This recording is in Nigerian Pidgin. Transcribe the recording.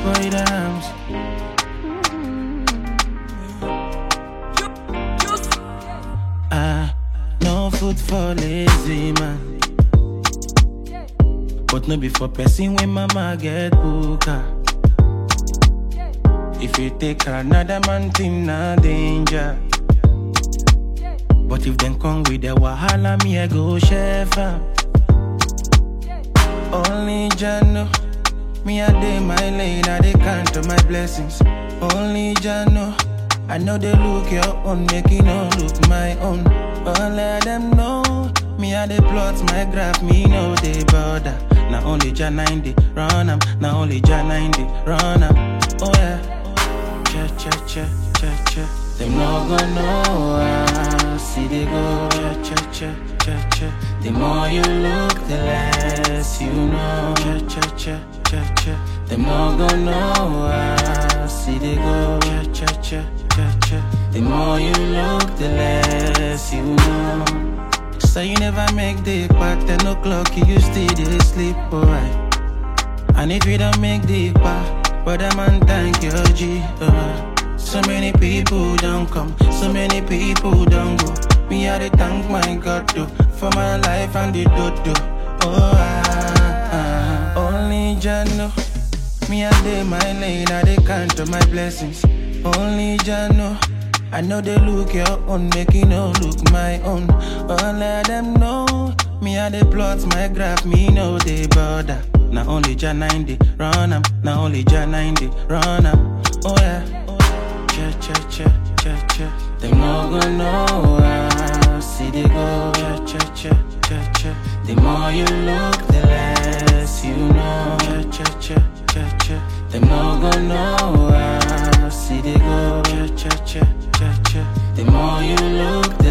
boy dams. No food for lazy man, but no be for person when mama get booker. If you take another man thing, na danger. But if them come with the wahala, me I go chef am. Only Jah know, me I dey my lane, I dey count on my blessings. Only Jah know, I know they look your own, make it no look my own. All let them know, me I dey plot my graph, me no they bother. Now only Jah 90 run am, now only Jah 90 run am. Oh yeah, che. Them no gonna know how see they go. Che. The more you look, the less you know. Che. Them no gonna know how see they go. Che. The more you look, the less you know. So you never make the pack, 10 o'clock you still dey sleep, alright. And if you don't make the pack, but a man thank your G. So many people don't come, so many people don't go. Me I dey thank my God though, for my life and the dodo. Only Jah know, me I dey my lane, I dey count on my blessings. Only Jah know, I know they look your own, make it no look my own. All let them know, me I dey plot my graph, me no they bother. Now only Jah 90 run am, now only Jah 90 run am. Oh yeah, che. Them no gonna know how see they go. Che. The more you look, the less you know. Che. Them no gonna know how see they go. Che. The more you look, the